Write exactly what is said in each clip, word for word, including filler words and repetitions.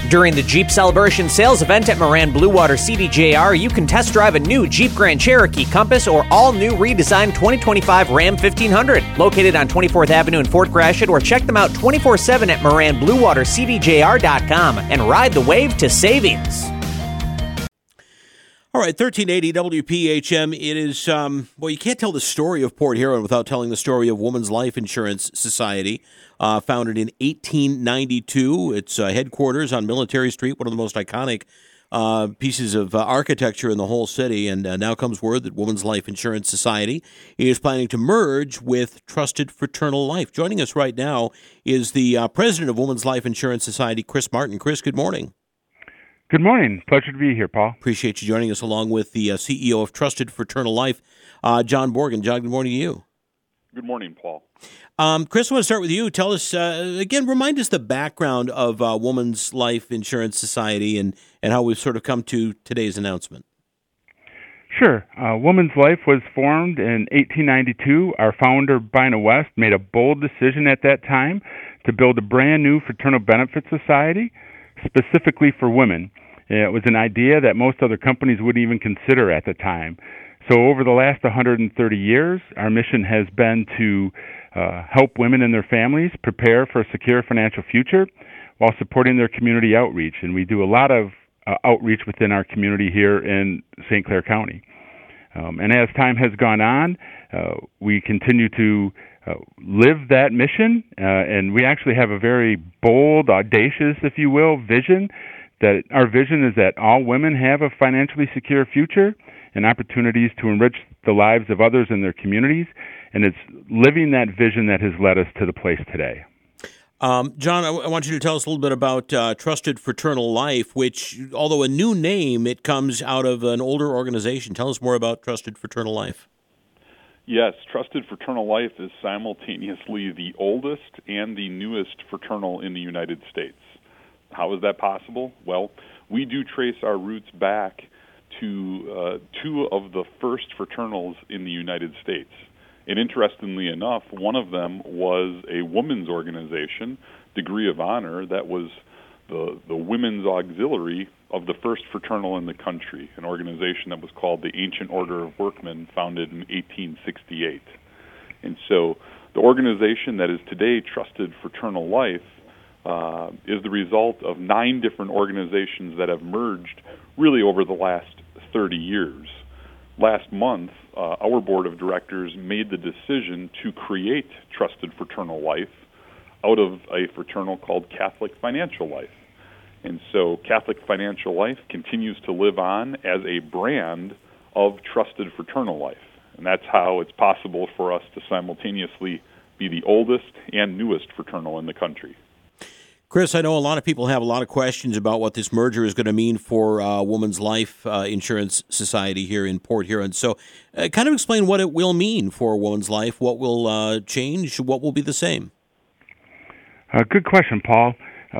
During the Jeep Celebration sales event at Moran Blue Water C D J R, you can test drive a new Jeep Grand Cherokee Compass or all-new redesigned twenty twenty-five Ram fifteen hundred. Located on twenty-fourth Avenue in Fort Gratiot, or check them out twenty-four seven at moran blue water c d j r dot com and ride the wave to savings. All right, thirteen eighty W P H M. It is, um, well, you can't tell the story of Port Huron without telling the story of Women's Life Insurance Society, uh, founded in eighteen ninety-two. Its uh, headquarters on Military Street, one of the most iconic uh, pieces of uh, architecture in the whole city. And uh, now comes word that Women's Life Insurance Society is planning to merge with Trusted Fraternal Life. Joining us right now is the uh, president of Women's Life Insurance Society, Chris Martin. Chris, good morning. Good morning. Pleasure to be here, Paul. Appreciate you joining us, along with the uh, C E O of Trusted Fraternal Life, uh, John Borgen. John, good morning to you. Good morning, Paul. Um, Chris, I want to start with you. Tell us, uh, again, remind us the background of uh, Women's Life Insurance Society and, and how we've sort of come to today's announcement. Sure. Uh, Women's Life was formed in eighteen ninety-two. Our founder, Bina West, made a bold decision at that time to build a brand new fraternal benefit society specifically for women. It was an idea that most other companies wouldn't even consider at the time. So over the last one hundred thirty years, our mission has been to uh, help women and their families prepare for a secure financial future while supporting their community outreach. And we do a lot of uh, outreach within our community here in Saint Clair County. Um, and as time has gone on, uh, we continue to uh, live that mission, uh, and we actually have a very bold, audacious, if you will, vision. That our vision is that all women have a financially secure future and opportunities to enrich the lives of others in their communities, and it's living that vision that has led us to the place today. Um, John, I, w- I want you to tell us a little bit about uh, Trusted Fraternal Life, which, although a new name, it comes out of an older organization. Tell us more about Trusted Fraternal Life. Yes, Trusted Fraternal Life is simultaneously the oldest and the newest fraternal in the United States. How is that possible? Well, we do trace our roots back to uh, two of the first fraternals in the United States. And interestingly enough, one of them was a women's organization, Degree of Honor, that was the, the women's auxiliary of the first fraternal in the country, an organization that was called the Ancient Order of Workmen, founded in eighteen sixty-eight. And so the organization that is today Trusted Fraternal Life uh, is the result of nine different organizations that have merged really over the last thirty years. Last month, uh, our board of directors made the decision to create Trusted Fraternal Life out of a fraternal called Catholic Financial Life. And so Catholic Financial Life continues to live on as a brand of Trusted Fraternal Life. And that's how it's possible for us to simultaneously be the oldest and newest fraternal in the country. Chris, I know a lot of people have a lot of questions about what this merger is going to mean for uh, Women's Life uh, Insurance Society here in Port Huron. So uh, kind of explain what it will mean for Women's Life, what will uh, change, what will be the same. Uh, good question, Paul. Uh,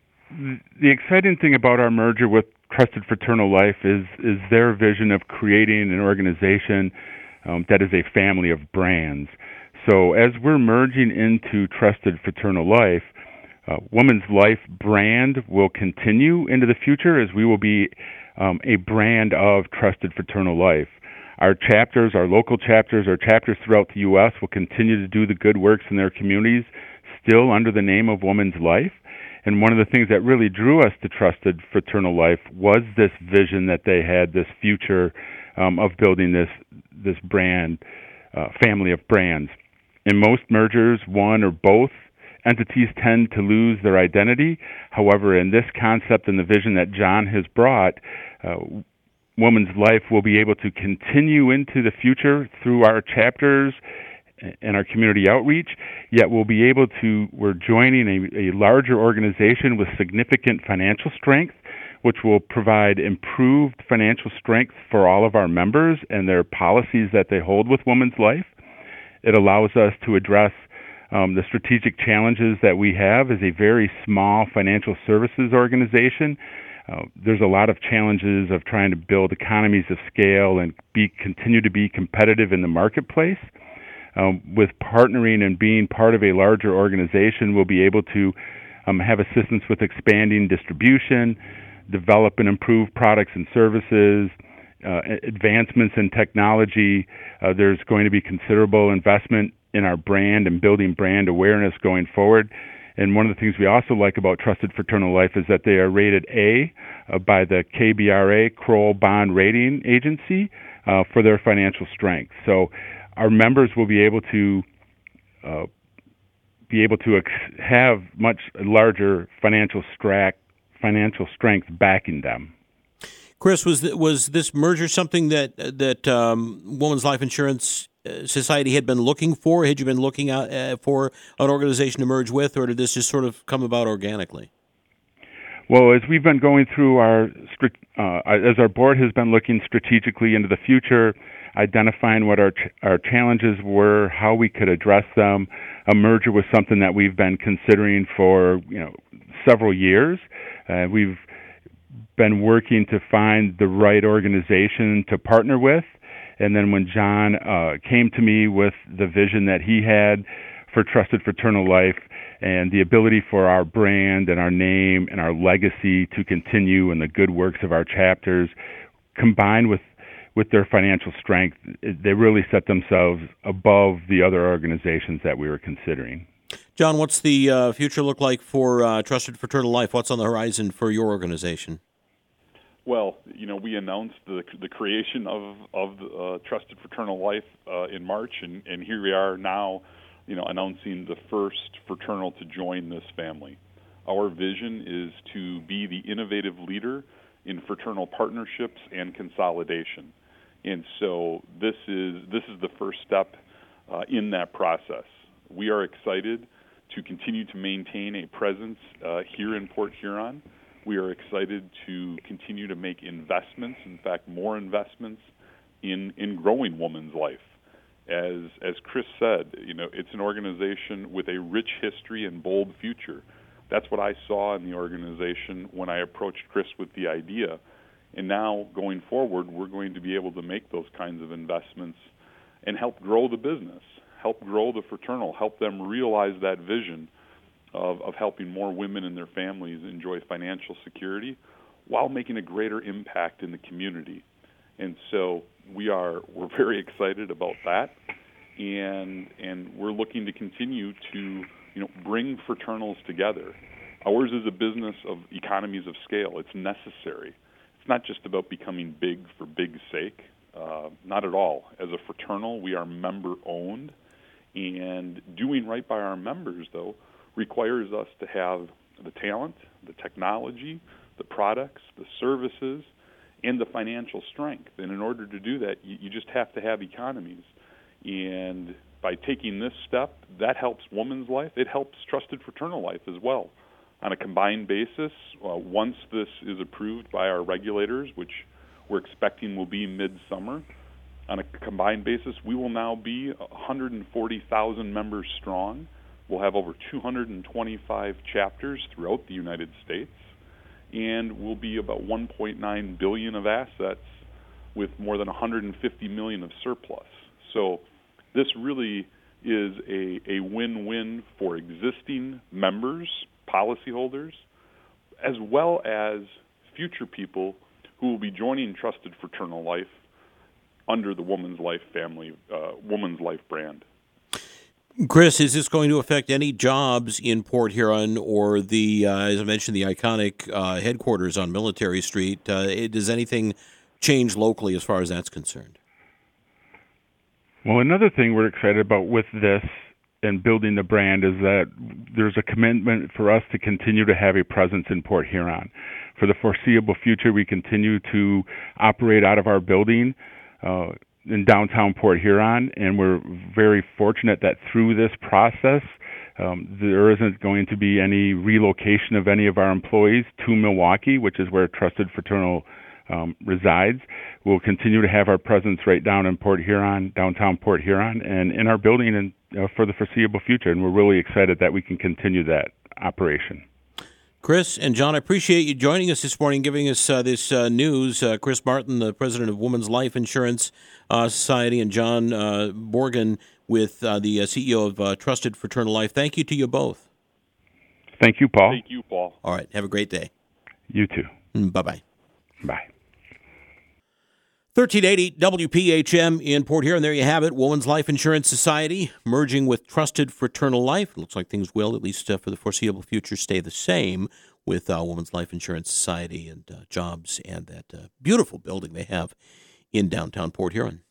the exciting thing about our merger with Trusted Fraternal Life is, is their vision of creating an organization um, that is a family of brands. So as we're merging into Trusted Fraternal Life, Uh, Women's Life brand will continue into the future as we will be um, a brand of Trusted Fraternal Life. Our chapters, our local chapters, our chapters throughout the U S will continue to do the good works in their communities still under the name of Women's Life. And one of the things that really drew us to Trusted Fraternal Life was this vision that they had, this future um, of building this this brand, uh, family of brands. In most mergers, one or both entities tend to lose their identity. However, in this concept and the vision that John has brought, uh, Women's Life will be able to continue into the future through our chapters and our community outreach, yet we'll be able to, we're joining a, a larger organization with significant financial strength, which will provide improved financial strength for all of our members and their policies that they hold with Women's Life. It allows us to address Um, the strategic challenges that we have as a very small financial services organization. Uh, there's a lot of challenges of trying to build economies of scale and be continue to be competitive in the marketplace. Um, with partnering and being part of a larger organization, we'll be able to um, have assistance with expanding distribution, develop and improve products and services, uh, advancements in technology. Uh, there's going to be considerable investment in our brand and building brand awareness going forward. And one of the things we also like about Trusted Fraternal Life is that they are rated A uh, by the K B R A, Kroll Bond Rating Agency, uh, for their financial strength. So our members will be able to uh, be able to ex- have much larger financial stra- financial strength backing them. Chris, was th- was this merger something that that um, Women's Life Insurance Society had been looking for? Had you been looking out uh, for an organization to merge with, or did this just sort of come about organically? Well, as we've been going through our, uh, as our board has been looking strategically into the future, identifying what our ch- our challenges were, how we could address them, a merger was something that we've been considering for you know several years. Uh, we've been working to find the right organization to partner with. And then when John uh, came to me with the vision that he had for Trusted Fraternal Life and the ability for our brand and our name and our legacy to continue and the good works of our chapters, combined with, with their financial strength, they really set themselves above the other organizations that we were considering. John, what's the uh, future look like for uh, Trusted Fraternal Life? What's on the horizon for your organization? Well, you know, we announced the the creation of of uh, Trusted Fraternal Life uh, in March, and, and here we are now, you know, announcing the first fraternal to join this family. Our vision is to be the innovative leader in fraternal partnerships and consolidation, and so this is this is the first step uh, in that process. We are excited to continue to maintain a presence uh, here in Port Huron. We are excited to continue to make investments, in fact, more investments in, in growing Woman's Life. As as Chris said, you know, it's an organization with a rich history and bold future. That's what I saw in the organization when I approached Chris with the idea. And now, going forward, we're going to be able to make those kinds of investments and help grow the business, help grow the fraternal, help them realize that vision Of, of helping more women and their families enjoy financial security while making a greater impact in the community. And so we are we're very excited about that, and and we're looking to continue to you know bring fraternals together. Ours is a business of economies of scale. It's necessary. It's not just about becoming big for big's sake. Uh, not at all. As a fraternal, we are member owned, and doing right by our members, though, requires us to have the talent, the technology, the products, the services, and the financial strength. And in order to do that, you, you just have to have economies. And by taking this step, that helps Woman's Life. It helps Trusted Fraternal Life as well. On a combined basis, uh, once this is approved by our regulators, which we're expecting will be midsummer, on a combined basis, we will now be one hundred forty thousand members strong. We'll have over two hundred twenty-five chapters throughout the United States, and we'll be about one point nine billion dollars of assets with more than one hundred fifty million dollars of surplus. So this really is a, a win-win for existing members, policyholders, as well as future people who will be joining Trusted Fraternal Life under the Woman's Life family, uh, Woman's Life brand. Chris, is this going to affect any jobs in Port Huron or the, uh, as I mentioned, the iconic uh, headquarters on Military Street? Uh, it, does anything change locally as far as that's concerned? Well, another thing we're excited about with this and building the brand is that there's a commitment for us to continue to have a presence in Port Huron. For the foreseeable future, we continue to operate out of our building uh, in downtown Port Huron, and we're very fortunate that through this process, um, there isn't going to be any relocation of any of our employees to Milwaukee, which is where Trusted Fraternal um, resides. We'll continue to have our presence right down in Port Huron, downtown Port Huron, and in our building and uh, for the foreseeable future, and we're really excited that we can continue that operation. Chris and John, I appreciate you joining us this morning, giving us uh, this uh, news. Uh, Chris Martin, the president of Women's Life Insurance uh, Society, and John uh, Borgen with uh, the uh, C E O of uh, Trusted Fraternal Life. Thank you to you both. Thank you, Paul. Thank you, Paul. All right. Have a great day. You too. Bye-bye. Bye. thirteen eighty W P H M in Port Huron. There you have it. Women's Life Insurance Society merging with Trusted Fraternal Life. It looks like things will, at least uh, for the foreseeable future, stay the same with uh, Women's Life Insurance Society and uh, jobs and that uh, beautiful building they have in downtown Port Huron.